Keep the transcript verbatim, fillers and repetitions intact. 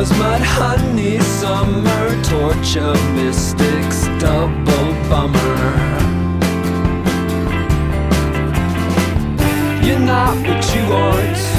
was mud, honey, summer, torture, mystics, double bummer. You're not what you want.